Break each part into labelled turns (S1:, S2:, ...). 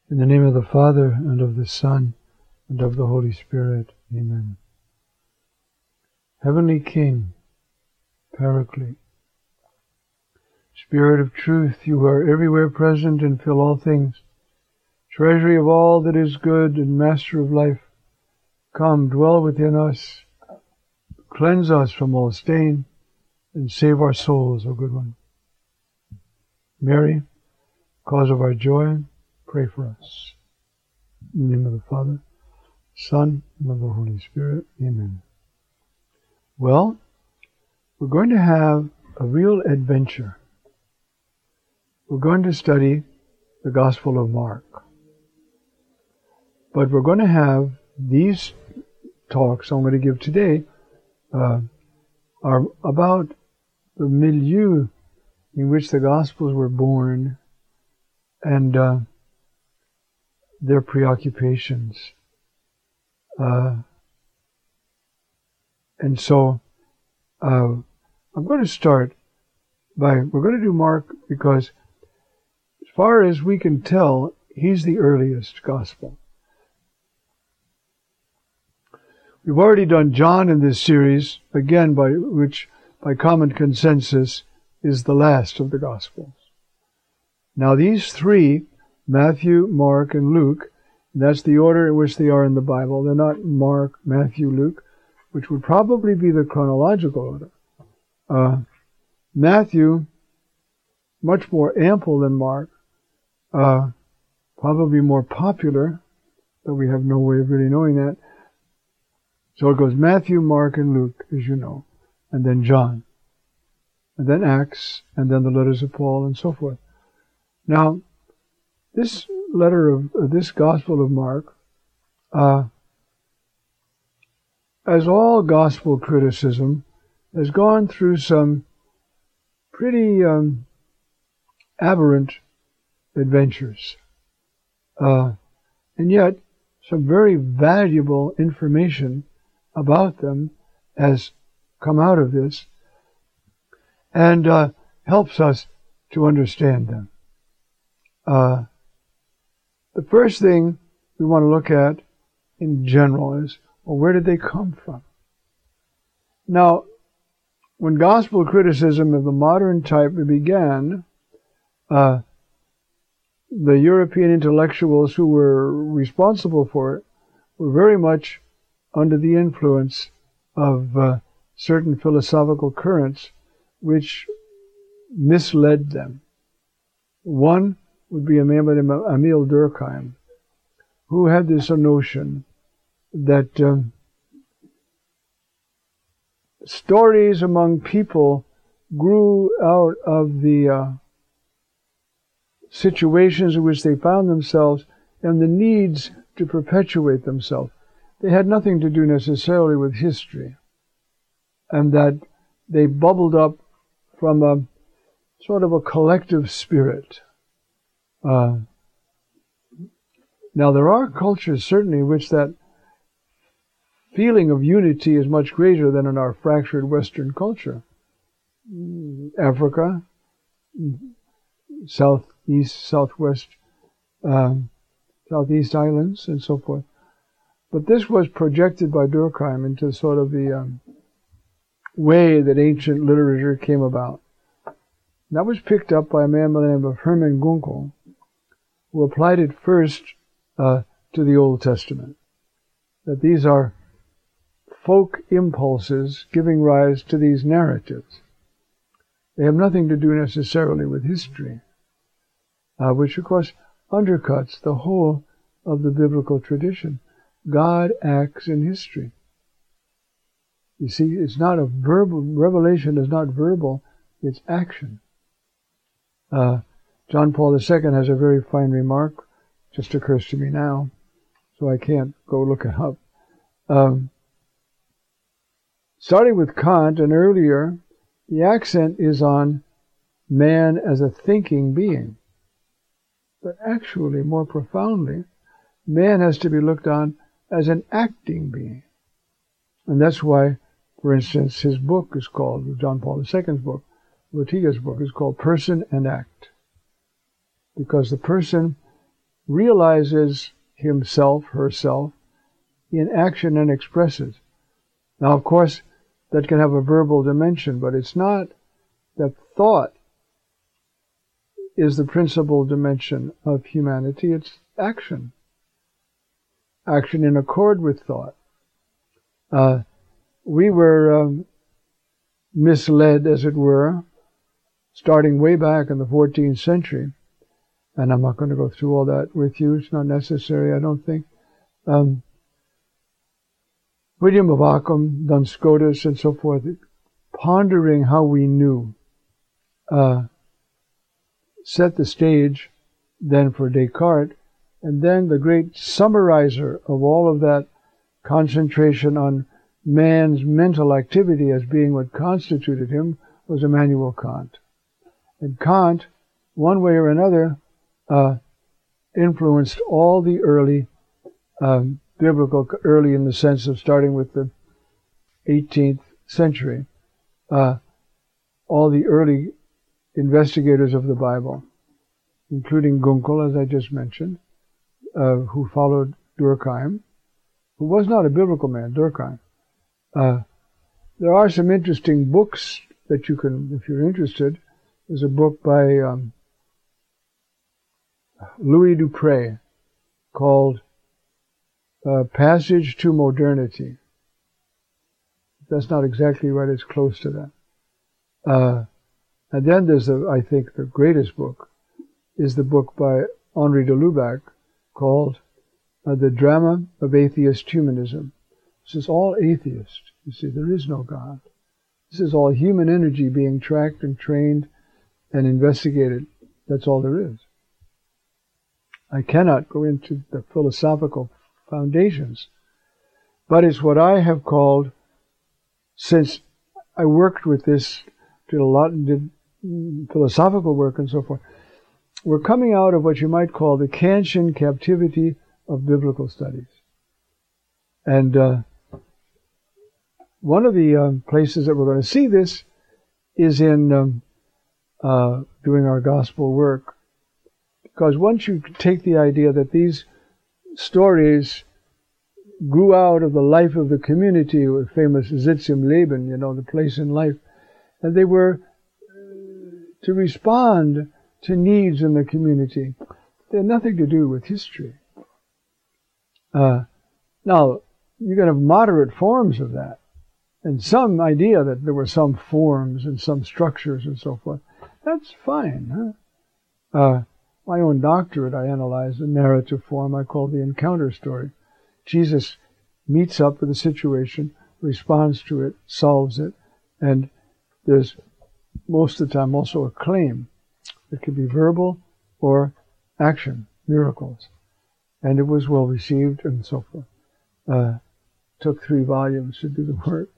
S1: In the name of the Father, and of the Son, and of the Holy Spirit. Amen. Heavenly King, Paraclete, Spirit of truth, you are everywhere present and fill all things, treasury of all that is good and master of life, come, dwell within us, cleanse us from all stain, and save our souls, O good one. Mary, cause of our joy, pray for us. In the name of the Father, Son, and of the Holy Spirit. Amen. Well, we're going to have a real adventure. We're going to study the Gospel of Mark. But we're going to have these talks I'm going to give today are about the milieu in which the Gospels were born and their preoccupations. And so I'm going to start we're going to do Mark because as far as we can tell, he's the earliest Gospel. We've already done John in this series, again, which by common consensus is the last of the Gospels. Now these three, Matthew, Mark, and Luke, that's the order in which they are in the Bible. They're not Mark, Matthew, Luke, which would probably be the chronological order. Matthew, much more ample than Mark, probably more popular, but we have no way of really knowing that. So it goes Matthew, Mark, and Luke, as you know, and then John, and then Acts, and then the letters of Paul, and so forth. Now, this this Gospel of Mark, as all gospel criticism, has gone through some pretty aberrant adventures, and yet some very valuable information about them has come out of this and helps us to understand them. The first thing we want to look at in general is, well, where did they come from? Now, when gospel criticism of the modern type began, the European intellectuals who were responsible for it were very much under the influence of certain philosophical currents which misled them. One would be a man by the name of Emil Durkheim, who had this notion that stories among people grew out of the situations in which they found themselves and the needs to perpetuate themselves. They had nothing to do necessarily with history, and that they bubbled up from a sort of a collective spirit. Now, there are cultures, certainly, in which that feeling of unity is much greater than in our fractured Western culture. Africa, Southeast, Southwest, Southeast Islands, and so forth. But this was projected by Durkheim into sort of the way that ancient literature came about. That was picked up by a man by the name of Hermann Gunkel, who applied it first to the Old Testament. That these are folk impulses giving rise to these narratives. They have nothing to do necessarily with history, which of course undercuts the whole of the biblical tradition. God acts in history. You see, it's not a verbal, revelation is not verbal, it's action. John Paul II has a very fine remark, just occurs to me now, so I can't go look it up. Starting with Kant and earlier, the accent is on man as a thinking being. But actually, more profoundly, man has to be looked on as an acting being. And that's why, for instance, his book is called, John Paul II's book, Ortega's book, is called Person and Act. Because the person realizes himself, herself, in action and expresses. Now, of course, that can have a verbal dimension, but it's not that thought is the principal dimension of humanity. It's action. Action in accord with thought. We were misled, as it were, starting way back in the 14th century. And I'm not going to go through all that with you. It's not necessary, I don't think. William of Ockham, Duns Scotus, and so forth, pondering how we knew, set the stage then for Descartes, and then the great summarizer of all of that concentration on man's mental activity as being what constituted him was Immanuel Kant. And Kant, one way or another, influenced all the early biblical, early in the sense of starting with the 18th century, all the early investigators of the Bible, including Gunkel, as I just mentioned, who followed Durkheim, who was not a biblical man, Durkheim. There are some interesting books that you can, if you're interested. There's a book by Louis Dupré called Passage to Modernity. That's not exactly right, it's close to that. And then there's, I think, the greatest book is the book by Henri de Lubac called The Drama of Atheist Humanism. This is all atheist. You see, there is no God. This is all human energy being tracked and trained and investigated. That's all there is. I cannot go into the philosophical foundations, but it's what I have called, since I worked with this, did a lot, did philosophical work and so forth, we're coming out of what you might call the Kantian captivity of biblical studies. And one of the places that we're going to see this is in doing our gospel work. Because once you take the idea that these stories grew out of the life of the community, with famous Sitz im Leben, you know, the place in life, and they were to respond to needs in the community. They had nothing to do with history. Now, you can have moderate forms of that, and some idea that there were some forms and some structures and so forth. That's fine. Huh? My own doctorate, I analyzed a narrative form I call the encounter story. Jesus meets up with a situation, responds to it, solves it, and there's most of the time also a claim. It could be verbal or action, miracles. And it was well received and so forth. Took 3 volumes to do the work.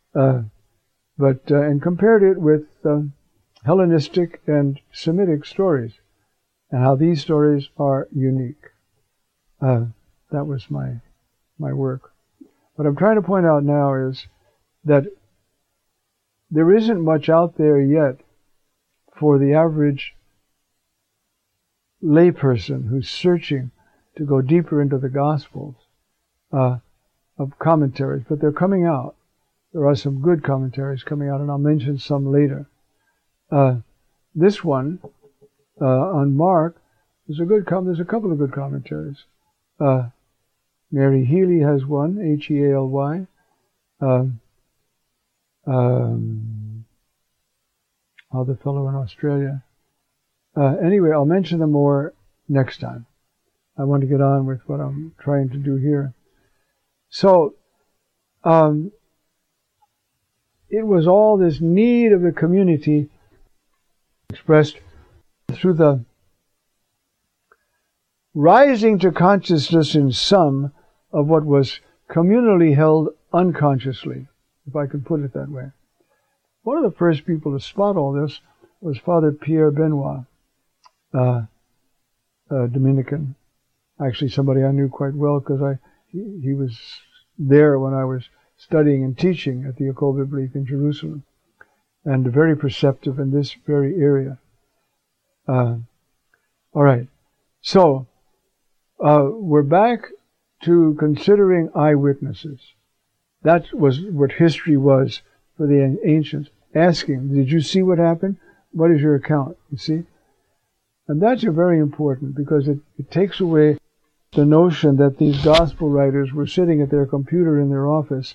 S1: And compared it with Hellenistic and Semitic stories, and how these stories are unique. That was my work. What I'm trying to point out now is that there isn't much out there yet for the average layperson who's searching to go deeper into the Gospels of commentaries, but they're coming out. There are some good commentaries coming out, and I'll mention some later. This one on Mark, there's a couple of good commentaries. Mary Healy has one, H-E-A-L-Y. The fellow in Australia. Anyway, I'll mention them more next time. I want to get on with what I'm trying to do here. So, it was all this need of the community expressed through the rising to consciousness in some of what was communally held unconsciously, if I could put it that way. One of the first people to spot all this was Father Pierre Benoit, Dominican. Actually, somebody I knew quite well because he was there when I was studying and teaching at the École Biblique in Jerusalem, and very perceptive in this very area. All right. So, we're back to considering eyewitnesses. That was what history was for the ancients. Asking, did you see what happened? What is your account? You see? And that's very important, because it takes away the notion that these gospel writers were sitting at their computer in their office,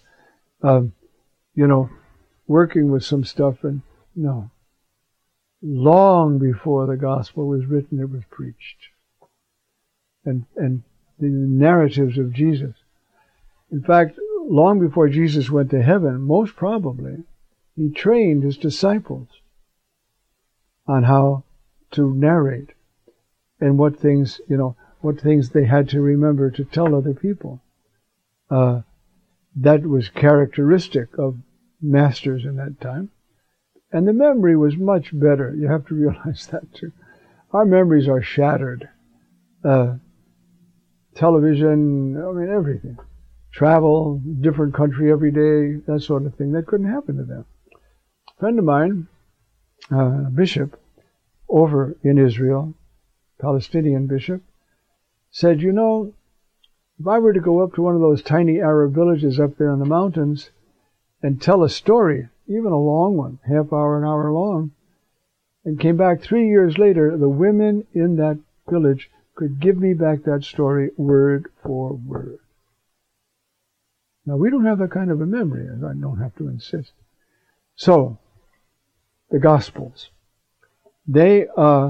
S1: working with some stuff. And no. Long before the gospel was written, it was preached. And the narratives of Jesus. In fact, long before Jesus went to heaven, most probably, he trained his disciples on how to narrate and what things they had to remember to tell other people. That was characteristic of masters in that time. And the memory was much better. You have to realize that too. Our memories are shattered. Television, everything. Travel, different country every day, that sort of thing. That couldn't happen to them. A friend of mine, a bishop over in Israel, Palestinian bishop, said, if I were to go up to one of those tiny Arab villages up there in the mountains and tell a story, even a long one, half hour, an hour long, and came back 3 years later, the women in that village could give me back that story word for word. Now, we don't have that kind of a memory, as I don't have to insist. So, the Gospels. They,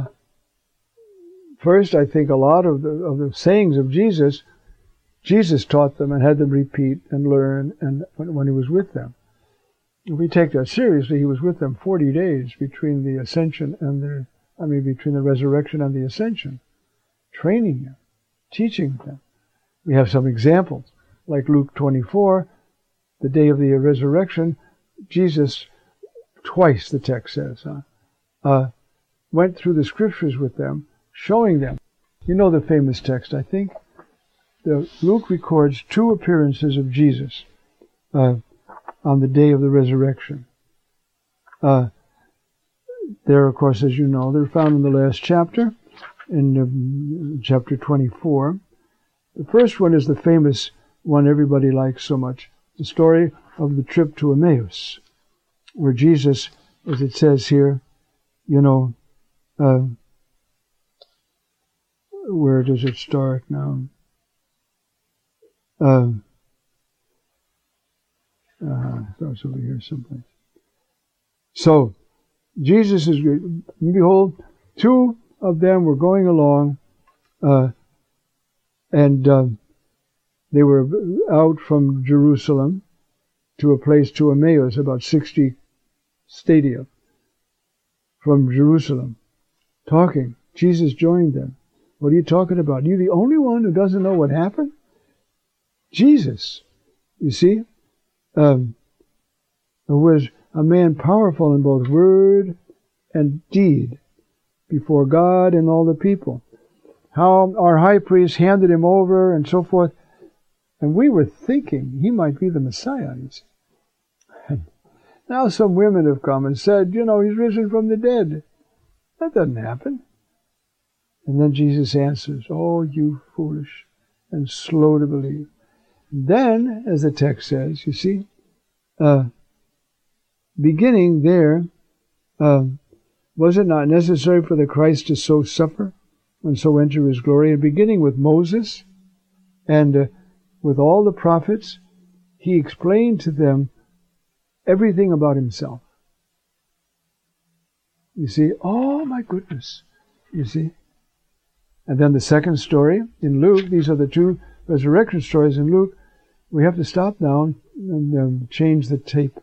S1: first, I think a lot of the sayings of Jesus taught them and had them repeat and learn and when he was with them. If we take that seriously, he was with them 40 days between the ascension and between the resurrection and the ascension, training them, teaching them. We have some examples, like Luke 24, the day of the resurrection, Jesus, twice the text says, went through the scriptures with them, showing them. You know the famous text, I think. Luke records 2 appearances of Jesus on the day of the resurrection. There, of course, as you know, they're found in the last chapter, in chapter 24. The first one is the famous one everybody likes so much, the story of the trip to Emmaus, where Jesus, as it says here, where does it start now? Starts over here someplace. So, Jesus is, behold, 2 of them were going along, and they were out from Jerusalem to a place to Emmaus, about 60 stadia from Jerusalem, talking. Jesus joined them. What are you talking about? You the only one who doesn't know what happened? Jesus, you see, who was a man powerful in both word and deed before God and all the people. How our high priest handed him over and so forth. And we were thinking he might be the Messiah, you see. And now some women have come and said, he's risen from the dead. That doesn't happen. And then Jesus answers, oh, you foolish and slow to believe. And then, as the text says, you see, beginning there, was it not necessary for the Christ to so suffer and so enter his glory? And beginning with Moses and with all the prophets, he explained to them everything about himself. You see, oh my goodness, you see. And then the second story in Luke, these are the 2 resurrection stories in Luke. We have to stop now and change the tape.